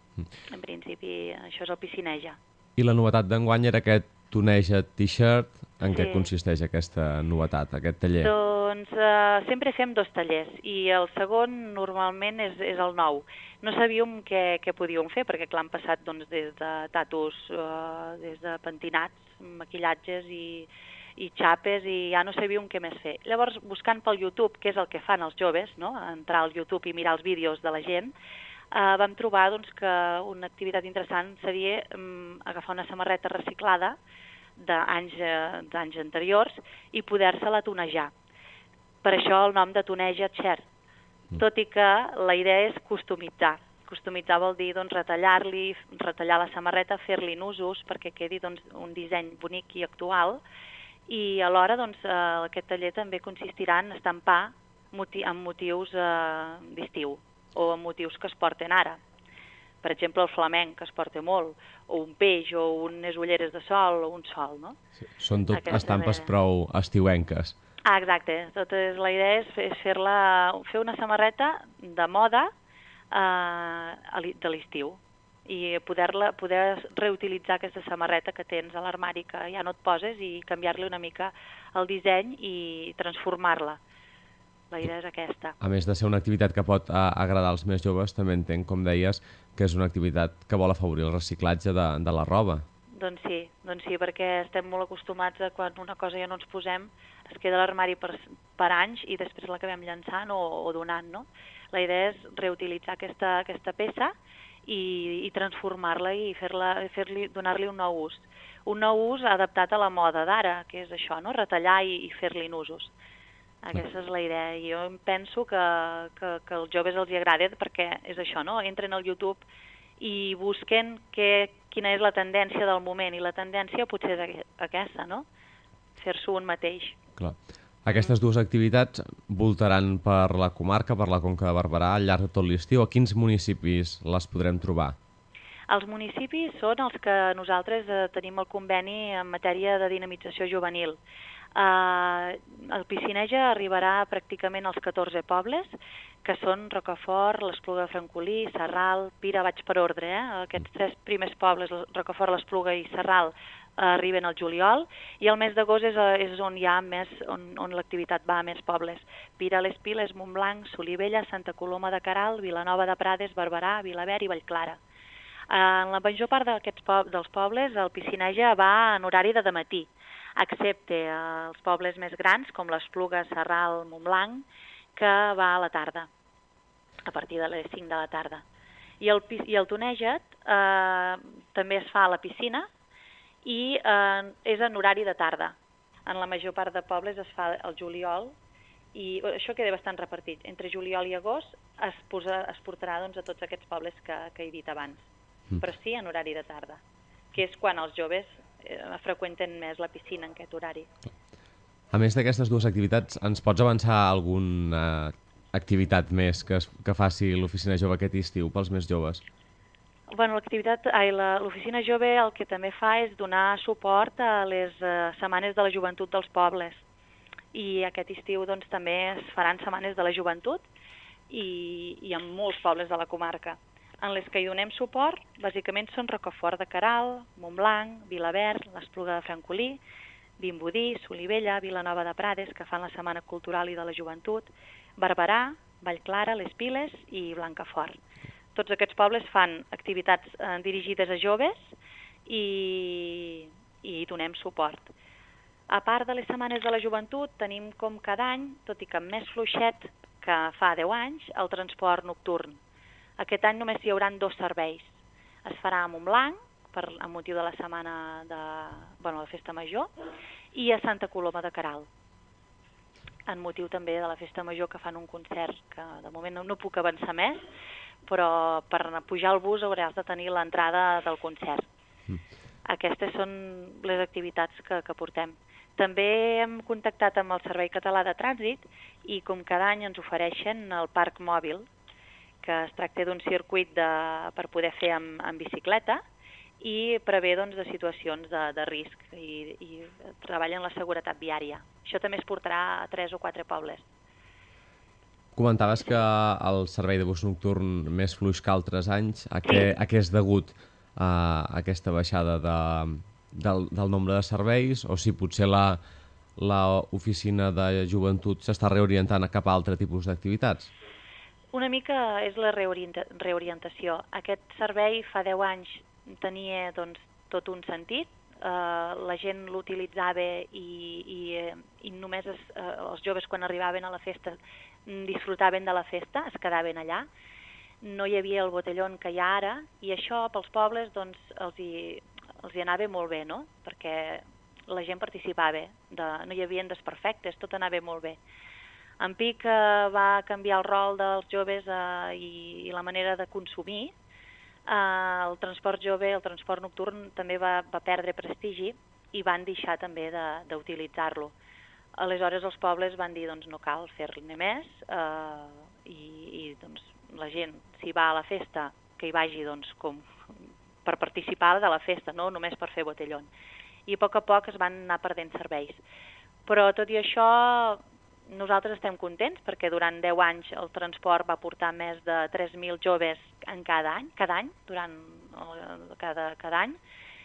En principi, això és el Piscineja. I la novetat d'enguany era aquest Tuneja T-shirt. En Sí. què consisteix aquesta novetat, aquest taller? Doncs eh, sempre fem dos tallers i el segon normalment és, és el nou. No sabíem què, què podíem fer perquè clar, han passat doncs, des de tatus, eh, des de pentinats, maquillatges i, i xapes i ja no sabíem què més fer. Llavors, buscant pel YouTube, que és el que fan els joves, no? Entrar al YouTube i mirar els vídeos de la gent, eh, vam trobar doncs, que una activitat interessant seria um, agafar una samarreta reciclada d'anys eh, d'anys anteriors i poder-se-la tonejar. Per això el nom de Tuneja Shirt, tot i que la idea és customitzar. Customitzar vol dir doncs, retallar-li, retallar la samarreta, fer-li nusos perquè quedi doncs, un disseny bonic i actual i alhora doncs, eh, aquest taller també consistirà en estampar moti amb motius eh, d'estiu o amb motius que es porten ara. Per exemple, el flamenc, que es porta molt, o un peix, o unes ulleres de sol, o un sol, no? Sí, són tot Aquesta estampes ve- prou estiuenques. Ah, exacte. Tot és, la idea és fer, fer-la, fer una samarreta de moda eh, a l'i- de l'estiu i poder-la poder reutilitzar aquesta samarreta que tens a l'armari que ja no et poses i canviar-li una mica el disseny i transformar-la. La idea és aquesta. A més de ser una activitat que pot a, agradar als més joves, també entenc, com deies, que és una activitat que vol afavorir el reciclatge de, de la roba. Doncs sí, doncs sí, perquè estem molt acostumats a quan una cosa ja no ens posem, es queda a l'armari per, per anys i després l'acabem llançant o, o donant, no? La idea és reutilitzar aquesta, aquesta peça i, i transformar-la i fer-la, fer-li, donar-li un nou ús. Un nou ús adaptat a la moda d'ara, que és això, no? Retallar i, i fer-li nusos. Aquesta és la idea. I jo em penso que, que, que als joves els hi agrada perquè és això, no? Entren al YouTube i busquen què, quina és la tendència del moment i la tendència potser és aqu- aquesta, no? Fer-s'ho un mateix. Clar. Aquestes dues activitats voltaran per la comarca, per la Conca de Barberà, al llarg de tot l'estiu. A quins municipis les podrem trobar? Els municipis són els que nosaltres eh, tenim el conveni en matèria de dinamització juvenil. Uh, el Piscineja arribarà pràcticament als catorze pobles, que són Rocafort, l'Espluga de Francolí, Sarral, Pira, vaig per ordre, eh? Aquests tres primers pobles, Rocafort, l'Espluga i Sarral, uh, arriben al juliol, i el mes d'agost és, uh, és on hi ha més, on, on l'activitat va a més pobles. Pira, les Piles, Montblanc, Solivella, Santa Coloma de Queralt, Vilanova de Prades, Barberà, Vilaverd i Vallclara. Uh, en la major part d'aquests po dels pobles el Piscineja va en horari de dematí, excepte els pobles més grans, com l'Espluga, Sarral, Montblanc, que va a la tarda, a partir de les cinc de la tarda. I el, i el Tuneja't eh, també es fa a la piscina i eh, és en horari de tarda. En la major part de pobles es fa el juliol i això queda bastant repartit. Entre juliol i agost es, posa, es portarà doncs, a tots aquests pobles que, que he dit abans, mm. però sí en horari de tarda, que és quan els joves eh, freqüenten més la piscina en aquest horari. A més d'aquestes dues activitats, ens pots avançar alguna activitat més que, es, que faci l'Oficina Jove aquest estiu pels més joves? Bueno, l'activitat, ai, la- l'Oficina Jove el que també fa és donar suport a les eh, setmanes de la joventut dels pobles. I aquest estiu doncs, també es faran setmanes de la joventut i, i en molts pobles de la comarca. En les que hi donem suport, bàsicament són Rocafort de Queralt, Montblanc, Vilaverd, l'Espluga de Francolí, Vimbodí, Solivella, Vilanova de Prades, que fan la Setmana Cultural i de la Joventut, Barberà, Vallclara, Les Piles i Blancafort. Tots aquests pobles fan activitats eh, dirigides a joves i, i donem suport. A part de les Setmanes de la Joventut, tenim com cada any, tot i que més fluixet que fa deu anys, el transport nocturn. Aquest any només hi haurà dos serveis. Es farà a Montblanc, per, amb motiu de la setmana de, bueno, de Festa Major, i a Santa Coloma de Queralt, en motiu també de la Festa Major, que fan un concert que de moment no, no puc avançar més, però per pujar al bus hauràs de tenir l'entrada del concert. Mm. Aquestes són les activitats que, que portem. També hem contactat amb el Servei Català de Trànsit i com cada any ens ofereixen el parc mòbil, que es tracta d'un circuit de, per poder fer amb, amb bicicleta, i prevé doncs, de situacions de, de risc i, i treballa en la seguretat viària. Això també es portarà a tres o quatre pobles. Comentaves que el servei de bus nocturn més fluix que altres anys, a què, a què és degut a aquesta baixada de, del, del nombre de serveis, o si potser la, la oficina de joventut s'està reorientant cap a altre tipus d'activitats? Una mica és la reorienta reorientació. Aquest servei fa deu anys tenia doncs, tot un sentit, uh, la gent l'utilitzava i, i, i només es, uh, els joves quan arribaven a la festa disfrutaven de la festa, es quedaven allà. No hi havia el botellón que hi ha ara i això pels pobles doncs, els, hi, els hi anava molt bé, no? Perquè la gent participava, de, no hi havia desperfectes, tot anava molt bé. En pic eh, va canviar el rol dels joves eh, i, i la manera de consumir. Eh, el transport jove, el transport nocturn també va, va perdre prestigi i van deixar també d'utilitzar-lo. Aleshores els pobles van dir doncs no cal fer-ne més eh, i, i doncs, la gent si va a la festa que hi vagi doncs, com, per participar de la festa, no només per fer botellón. I a poc a poc es van anar perdent serveis. Però tot i això nosaltres estem contents perquè durant deu anys el transport va portar més de tres mil joves en cada any, cada any, durant el, cada, cada any,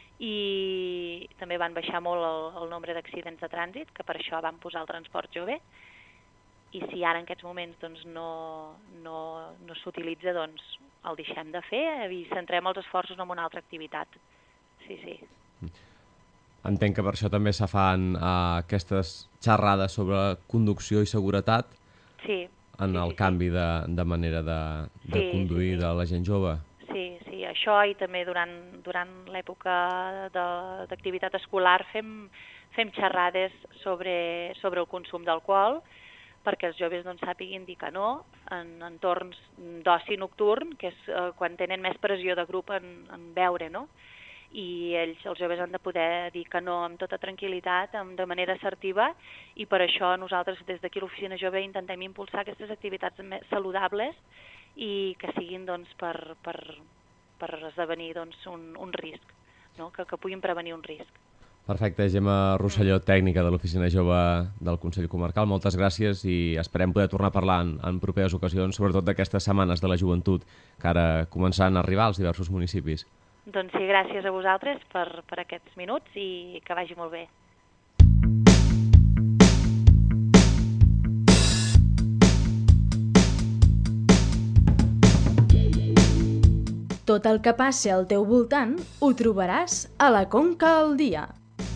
i també van baixar molt el, el nombre d'accidents de trànsit, que per això van posar el transport jove, i si ara en aquests moments doncs, no, no, no s'utilitza, doncs el deixem de fer i centrem els esforços en una altra activitat. Sí, sí. Entenc que per això també se fan uh, aquestes xerrades sobre conducció i seguretat sí, en sí, el sí, canvi de, de manera de, de sí, conduir sí, sí. de la gent jove. Sí, sí, això i també durant, durant l'època d'activitat escolar fem, fem xerrades sobre, sobre el consum d'alcohol perquè els joves doncs, sàpiguin dir que no en entorns d'oci nocturn, que és eh, quan tenen més pressió de grup en, en beure, no? I ells, els joves, han de poder dir que no amb tota tranquil·litat, amb, de manera assertiva, i per això nosaltres des d'aquí a l'Oficina Jove intentem impulsar aquestes activitats saludables i que siguin doncs, per, per, per esdevenir doncs, un, un risc, no? que, que puguin prevenir un risc. Perfecte, Gemma Rosselló, tècnica de l'Oficina Jove del Consell Comarcal. Moltes gràcies i esperem poder tornar a parlar en, en properes ocasions, sobretot d'aquestes setmanes de la joventut que ara començaran a arribar als diversos municipis. Doncs sí, gràcies a vosaltres per, per aquests minuts i que vagi molt bé. Tot el que passi al teu voltant ho trobaràs a la Conca al Dia.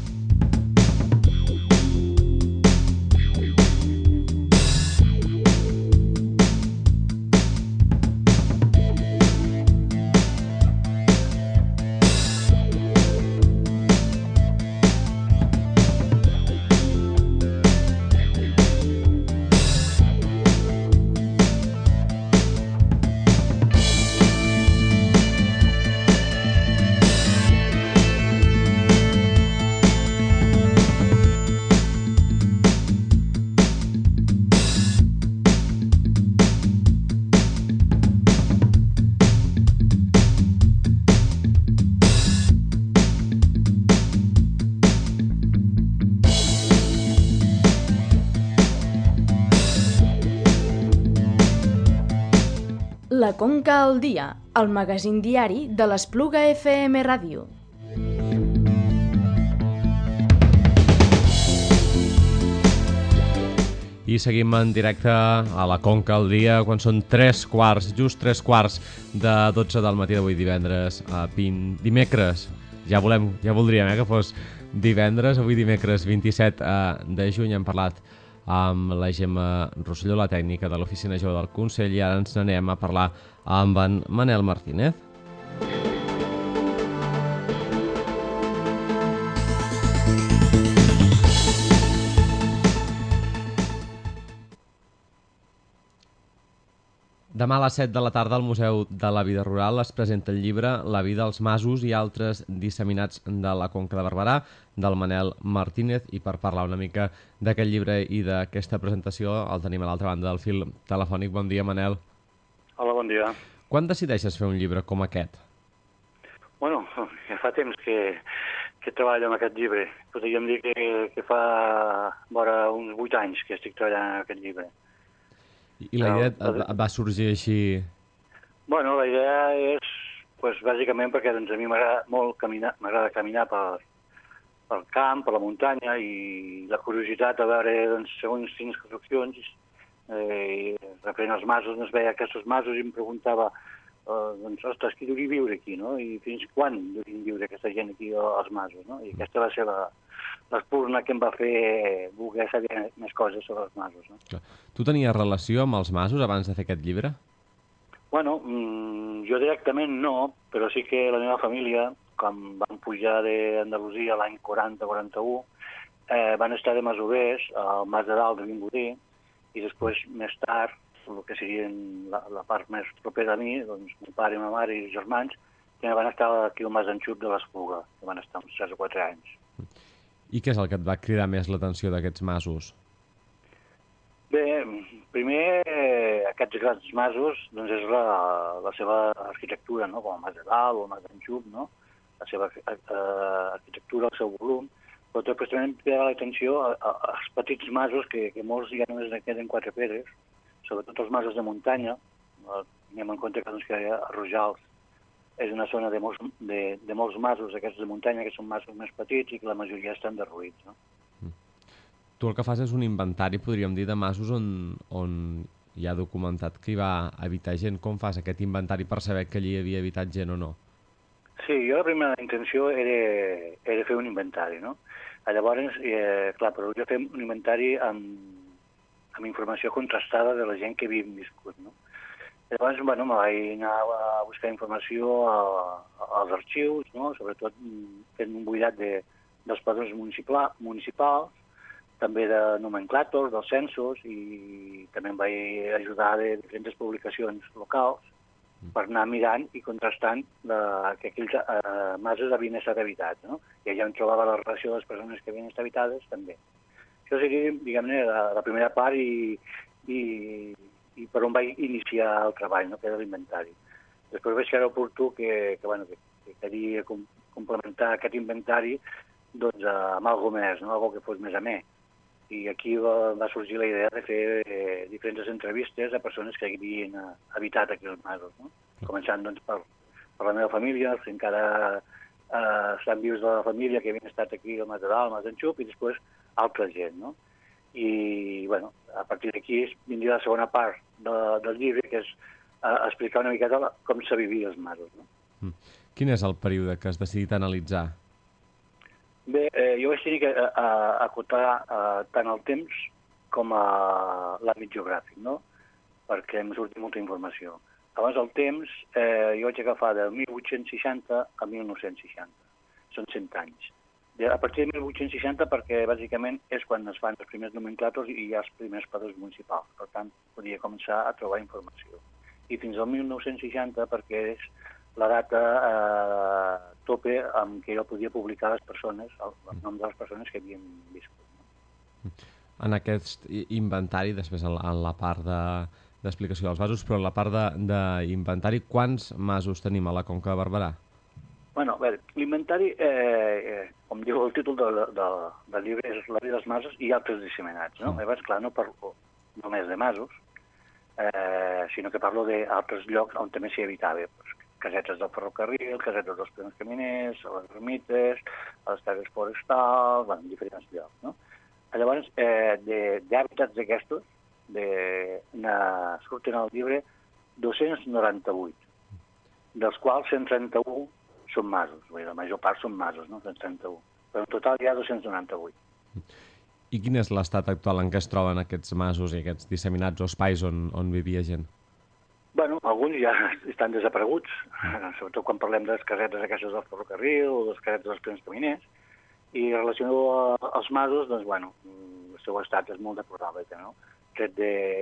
La Conca al Dia, el magazín diari de l'Espluga F M Ràdio. I seguim en directe a la Conca al Dia quan són tres quarts, just tres quarts de dotze del matí d'avui divendres a vint... dimecres. Ja volem, ja voldríem eh, que fos divendres, avui dimecres vint-i-set de juny. Hem parlat amb la Gemma Rosselló, la tècnica de l'Oficina Jove del Consell, i ara ens n'anem a parlar amb en Manel Martínez. Demà a les set de la tarda al Museu de la Vida Rural es presenta el llibre La vida als masos i altres disseminats de la Conca de Barberà, del Manel Martínez, i per parlar una mica d'aquest llibre i d'aquesta presentació el tenim a l'altra banda del fil telefònic. Bon dia, Manel. Hola, bon dia. Quan decideixes fer un llibre com aquest? Bueno, ja fa temps que, que treballo en aquest llibre. Podríem dir que, que fa vora uns vuit anys que estic treballant en aquest llibre. I la idea va sorgir així? Bueno, la idea és, pues, bàsicament perquè doncs, a mi m'agrada molt caminar, m'agrada caminar per, pel camp, per la muntanya, i la curiositat a veure, doncs, segons quines construccions, eh, referent als masos, doncs veia aquests masos i em preguntava, eh, doncs, ostres, qui duria viure aquí, no? I fins quan durien viure aquesta gent aquí als masos, no? I aquesta va ser la, l'espurna que em va fer voler saber més coses sobre els masos, no? Clar. Tu tenies relació amb els masos abans de fer aquest llibre? Bueno, mmm, jo directament no, però sí que la meva família, quan van pujar d'Andalusia l'any quaranta quaranta-u, eh, van estar de masovers al Mas de Dalt de Vimbodí, i després, més tard, el que seria la, la part més propera a mi, doncs, mon pare, ma mare i els germans, que van estar aquí al Mas d'en Xup de l'Espluga, que van estar uns tres o quatre anys. I què és el que et va cridar més l'atenció d'aquests masos? Bé, primer, eh, aquests grans masos, doncs és la, la seva arquitectura, no? Com el Mas de Dalt o el Mas d'en Xup, no? La seva eh, arquitectura, el seu volum, però després també em crida l'atenció als petits masos, que, que molts ja només en queden quatre pedres, sobretot els masos de muntanya. Anem en compte que, doncs, que a Rojals és una zona de molts, de, de molts masos, aquests de muntanya, que són masos més petits i que la majoria estan derruïts, no? Mm. Tu el que fas és un inventari, podríem dir, de masos on, on hi ha documentat que hi va habitar gent. Com fas aquest inventari per saber que allí hi havia habitat gent o no? Sí, jo la primera intenció era, era fer un inventari, no? Llavors, eh, clar, però jo fer un inventari amb, amb informació contrastada de la gent que havia viscut, no? Llavors, bueno, me vaig anar a buscar informació a, a, als arxius, no? Sobretot fent un buidat de, dels padrons municipals, municipals, també de nomenclàtors, dels censos, i també em vaig ajudar de diferents publicacions locals per anar mirant i contrastant la, que aquells eh, masos havien estat habitats, no? I allà on trobava la relació de les persones que havien estat habitades, també. Això seria, diguem-ne, la, la primera part i, i, i per on vaig iniciar el treball, no? Que era l'inventari. Després vaig creure oportú que, que, bueno, que, que calia com, complementar aquest inventari, doncs, amb alguna més, no? Algo que fos més amè. I aquí va, va sorgir la idea de fer eh, diferents entrevistes a persones que havien eh, habitat aquí als masos, no? Començant, doncs, per, per la meva família, els que encara eh, estan vius de la família, que havien estat aquí al Mas de Dalt, al Mas d'en Xup, i després altra gent, no? I, bueno, a partir d'aquí vindria la segona part de, del llibre, que és eh, explicar una miqueta com se vivia als masos, no? Mm. Quin és el període que has decidit analitzar? Bé, eh, jo vaig tenir que eh, acotar eh, tant el temps com a l'àmbit geogràfic, no? Perquè em sortia molta informació. Abans el temps, eh, jo vaig agafar del mil vuit-cents seixanta a mil nou-cents seixanta. Són cent anys. De, a partir de mil vuit-cents seixanta, perquè bàsicament és quan es fan els primers nomenclàtors i hi ha els primers padrons municipals. Per tant, podia començar a trobar informació. I fins al mil nou-cents seixanta, perquè és la data eh, tope amb què jo podia publicar les persones, el, el nom de les persones que havien viscut. No? En aquest inventari, després en la, en la part de, d'explicació dels masos, però en la part d'inventari, quants masos tenim a la Conca de Barberà? Bueno, a veure, l'inventari, eh, eh, com diu el títol de, de, del llibre, és la vida dels masos i altres disseminats, no? Mm. Llavors, clar, no parlo només de masos, eh, sinó que parlo d'altres llocs on també s'hi habitava, doncs, casetes del ferrocarril, casetes dels primers caminers, a les ermites, a les terres forestals, bueno, en diferents llocs, no? Llavors, eh, d'hàbitats d'aquestos, de, de, surten al llibre dos-cents noranta-vuit, dels quals cent trenta-u són masos, bé, la major part són masos, no? cent trenta-u, però en total hi ha dos-cents noranta-vuit. I quin és l'estat actual en què es troben aquests masos i aquests disseminats o espais on, on vivia gent? Bueno, alguns ja estan desapareguts, sobretot quan parlem de les casetes aquestes del ferrocarril o de les casetes dels primers caminers, i en relació als masos, doncs, bueno, el seu estat és molt deplorable, no? Tret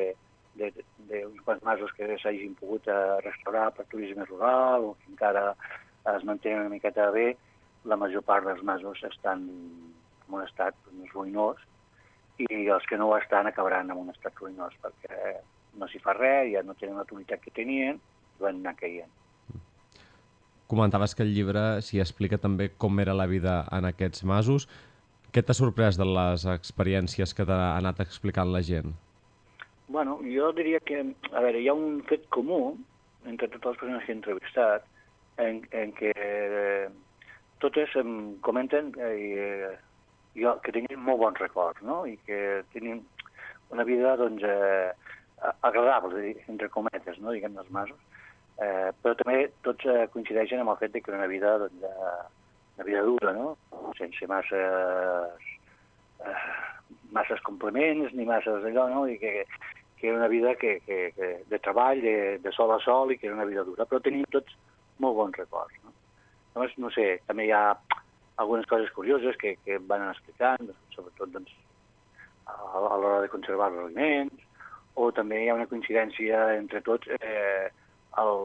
d'uns quants masos que s'hagin pogut restaurar per turisme rural o que encara es mantenen una miqueta bé, la major part dels masos estan en un estat doncs, ruïnós, i els que no ho estan acabaran en un estat ruïnós, perquè no s'hi fa res, ja no tenen l'autoritat que tenien, i van anar caient. Comentaves que el llibre s'hi explica també com era la vida en aquests masos. Què t'ha sorprès de les experiències que t'ha anat explicant la gent? Bueno, jo diria que, a veure, hi ha un fet comú entre totes les persones que he entrevistat en, en què eh, totes em comenten eh, jo, que tenien molt bons records, no? I que tenien una vida, doncs, eh, agradable, entre cometes, no? Diguem, els masos. Eh, però també tots eh, coincideixen amb el fet de que era una vida, doncs, eh, una vida dura, no? Sense masses, eh, masses complements ni masses d'allò, no? I que, que era una vida que, que, que de treball, de, de sol a sol, i que era una vida dura. Però tenim tots molt bons records, no? Llavors, no sé, també hi ha algunes coses curioses que, que van explicant, sobretot, doncs, a, a l'hora de conservar els aliments, o també hi ha una coincidència entre tots eh, el,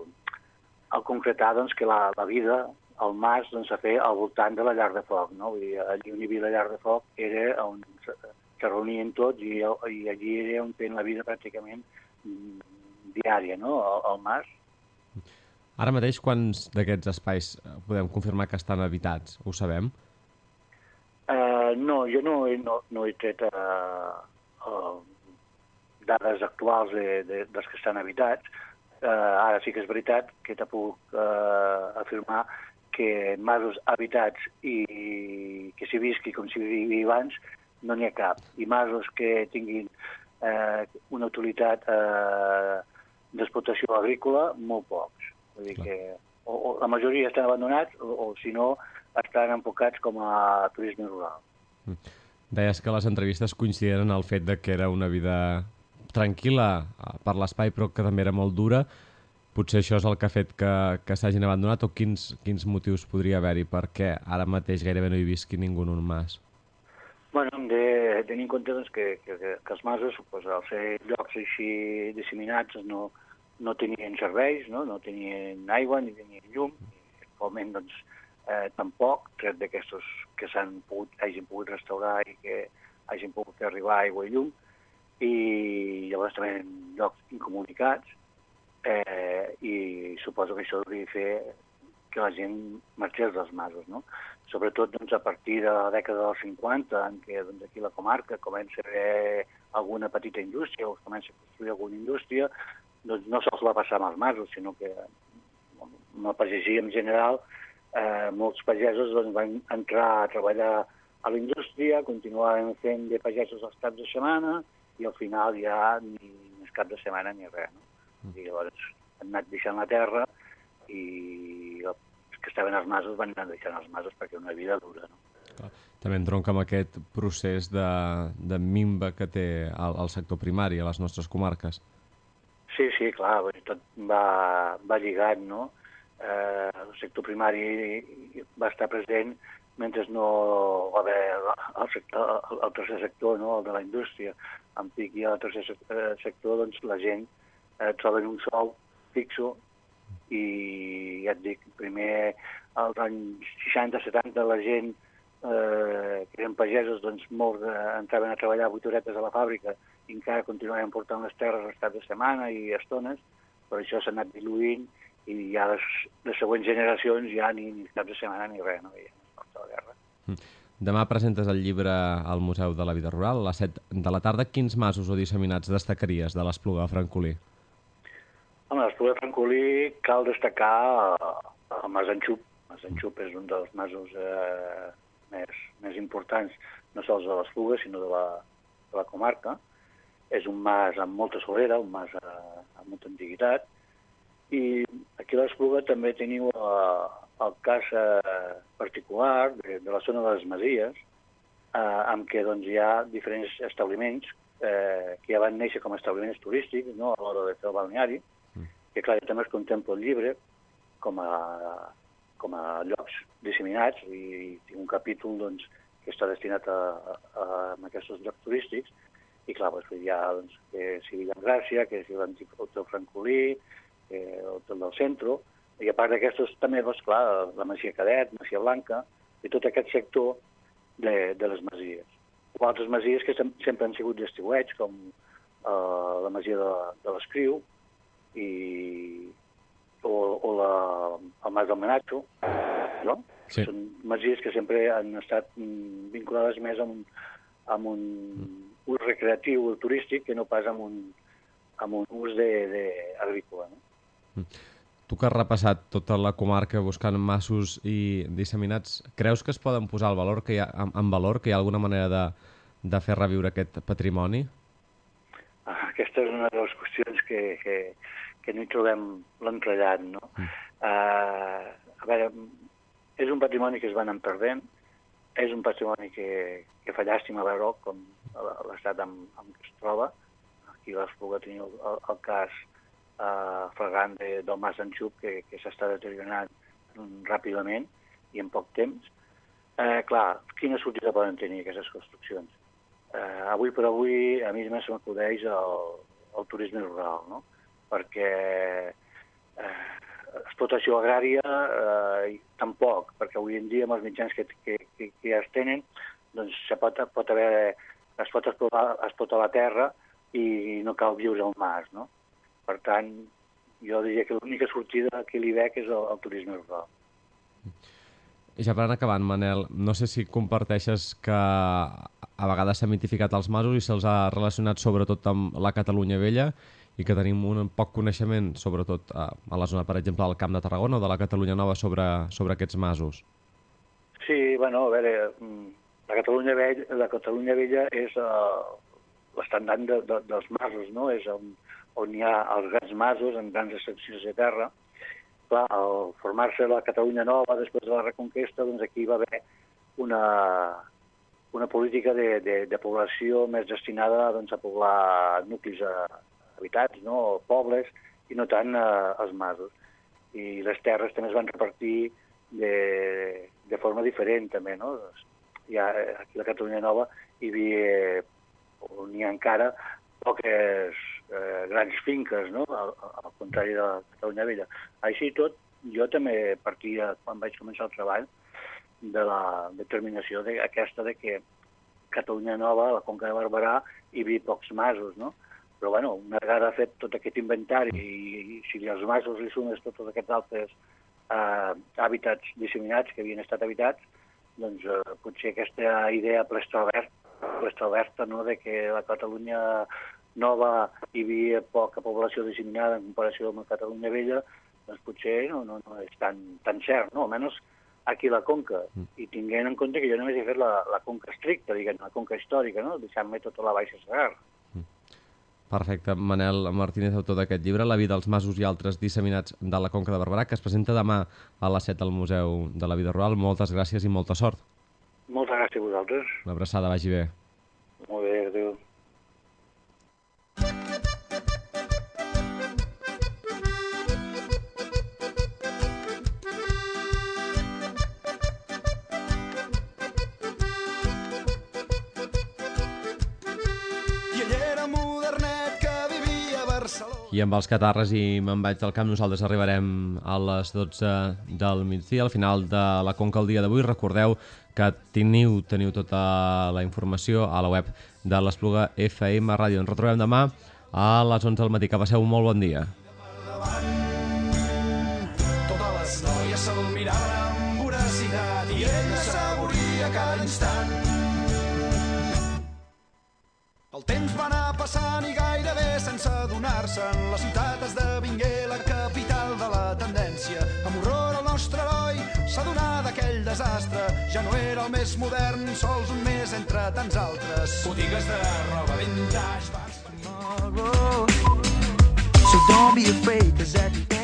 el concretar, doncs, que la, la vida, el mas, doncs, s'ha fet al voltant de la llar de foc, no? Vull dir, allí on hi havia la llar de foc era on se reunien tots i, i allí era on tenen la vida pràcticament diària, no?, al, al mas. Ara mateix, quants d'aquests espais podem confirmar que estan habitats? Ho sabem? Uh, no, jo no, no, no he tret uh, uh, dades actuals de, de, dels que estan habitats. Uh, ara sí que és veritat que te puc uh, afirmar que masos habitats i que s'hi visqui com s'hi vivia abans no n'hi ha cap. I masos que tinguin eh, una utilitat eh, d'explotació agrícola, molt pocs. Vull dir que o, o la majoria estan abandonats o, o si no, estan enfocats com a turisme rural. Deies que les entrevistes coincidien en el fet de que era una vida tranquil·la per l'espai, però que també era molt dura. Potser això és el que ha fet que, que s'hagin abandonat, o quins, quins motius podria haver-hi perquè ara mateix gairebé no hi visqui ningú en un mas? Bueno, hem de tenir en compte doncs, que, que, que els masos, pues, al ser llocs així disseminats, no, no tenien serveis, no? No tenien aigua ni tenien llum, i actualment doncs, eh, tampoc, tret d'aquestos que s'han pogut, hagin pogut restaurar i que hagin pogut fer arribar aigua i llum, i llavors també en llocs incomunicats, eh, i suposo que això hauria de fer que la gent marxés dels masos, no? Sobretot doncs, a partir de la dècada dels cinquanta, en què doncs, aquí la comarca comença a haver alguna petita indústria o es comença a construir alguna indústria, doncs no sols va passar amb els masos, sinó que amb la pagesia en general, eh, molts pagesos doncs, van entrar a treballar a la indústria, continuaven fent de pagesos els caps de setmana i al final ja ni els caps de setmana ni res. No? I llavors han anat deixant la terra i els que estaven als masos van anar deixant els masos perquè una vida dura. No? També entronca amb aquest procés de, de minva que té el, el sector primari a les nostres comarques. Sí, sí, clar, tot va, va lligat, no? Eh, el sector primari va estar present mentre no va haver el, sector, el, el tercer sector, no? El de la indústria. En pic i el tercer sector, doncs la gent eh, troba un sou fixo i ja et dic, primer als anys seixanta setanta la gent eh, que eren pagesos doncs molts eh, entraven a treballar vuit horetes a la fàbrica i encara continuaven portant les terres els caps de setmana i estones, però això s'ha anat diluint i ja les, les següents generacions ja ni, ni caps de setmana ni res, no? Ja no porta la guerra. Demà presentes el llibre al Museu de la Vida Rural a les set de la tarda. Quins masos o disseminats destacaries de l'Espluga de Francolí? Home, l'Espluga de Francolí cal destacar el Mas d'en Xup. El Mas d'en Xup és un dels masos eh, més, més importants, no sols de l'Espluga, sinó de la, de la comarca. És un mas amb molta solera, un mas eh, amb molta antiguitat. I aquí a l'Espluga també teniu eh, el cas eh, particular de, de la zona de les Masies, eh, amb què doncs, hi ha diferents establiments eh, que ja van néixer com a establiments turístics, no?, a l'hora de fer el balneari, que clar, també es contempla el llibre com a, com a llocs disseminats i tinc un capítol doncs, que està destinat a, a, a, a aquests llocs turístics i clar, doncs, hi ha doncs, que si Villagràcia, que si l'antic Hotel Francolí, que l'Hotel del Centro, i a part d'aquestos també, doncs, clar, la Masia Cadet, Masia Blanca, i tot aquest sector de, de les masies. O altres masies que sem sempre han sigut d'estiuets, com eh, la Masia de, de l'Escriu, i o, o la, el Mas del Menacho, no? Sí. Són masies que sempre han estat vinculades més amb, amb un ús recreatiu o turístic que no pas amb un, amb un ús de, de agrícola. No? Tu que has repassat tota la comarca buscant masos i disseminats, creus que es poden posar el valor que hi ha, en valor, que hi ha alguna manera de, de fer reviure aquest patrimoni? Aquesta és una de les qüestions que, que, que no hi trobem l'entrellat, no? Mm. Uh, a veure, és un patrimoni que es va anant perdent, és un patrimoni que, que fa llàstima veure com l'estat en, en què es troba. Aquí a l'Espluga teniu el, el, el cas uh, flagrant de, del Mas d'en Xup, que, que s'està deteriorant ràpidament i en poc temps. Uh, clar, quina sortida poden tenir aquestes construccions? Uh, avui per avui a mi més se m'acudeix el, el turisme rural, no? Perquè uh, explotació agrària eh, tampoc, perquè avui en dia amb els mitjans que, que, que, que ja es tenen doncs se pot, pot haver, es pot explotar, explotar la terra i no cal viure al mas, no? Per tant, jo diria que l'única sortida que li veig és el, el turisme rural. I ja per anar acabant, Manel, no sé si comparteixes que a vegades s'ha mitificat els masos i se'ls ha relacionat sobretot amb la Catalunya Vella i que tenim un poc coneixement, sobretot a, a la zona, per exemple, del Camp de Tarragona o de la Catalunya Nova sobre, sobre aquests masos. Sí, bueno, a veure, la Catalunya Vella, la Catalunya Vella és uh, l'estandard de, de, dels masos, no? És on, on hi ha els grans masos en grans extensions de terra. Clar, al formar-se la Catalunya Nova després de la Reconquesta, doncs aquí va haver una, una política de, de, de població més destinada doncs, a poblar nuclis a, habitats, no? Pobles, i no tant eh, els masos. I les terres també es van repartir de, de forma diferent, també, no? Hi ha, aquí a la Catalunya Nova hi havia, on hi ha encara, poques eh, grans finques, no? Al, al contrari de la Catalunya Vella. Així tot, jo també partia, quan vaig començar el treball, de la determinació de, aquesta de que Catalunya Nova, a la Conca de Barberà, hi havia pocs masos, no? Però, bueno, una vegada fet tot aquest inventari i, i si als masos li sumes tots aquests altres eh, hàbitats disseminats que havien estat habitats, doncs eh, potser aquesta idea plestraoberta, no?, de que la Catalunya Nova hi havia poca població disseminada en comparació amb la Catalunya Vella, doncs potser no, no, no és tan, tan cert, no? Almenys aquí a la Conca. I tinguent en compte que jo només he fet la, la Conca estricta, diguem, la Conca històrica, no?, deixant-me tota la Baixa Segarra. Perfecte. Manel Martínez, autor d'aquest llibre, La vida dels masos i altres disseminats de la Conca de Barberà, que es presenta demà a les set al Museu de la Vida Rural. Moltes gràcies i molta sort. Moltes gràcies a vosaltres. Una abraçada, vagi bé. Molt bé, adéu. I amb els catarres i me'n vaig del camp, nosaltres arribarem a les dotze del migdia, al final de la Conca el dia d'avui. Recordeu que teniu, teniu tota la informació a la web de l'Espluga F M Ràdio. Ens retrobem demà a les onze del matí. Que passeu un molt bon dia. Totes les noies se'l miraven amb voracitat i ell assaboria cada instant. El temps va anar passant i gairebé sense adonar-se'n la ciutat esdevingué la capital de la tendència. Amb horror el nostre heroi s'adonà d'aquell desastre. Ja no era el més modern, sols un més entre tants altres. Botigues de roba vintage, bars... So don't be afraid, 'cause at the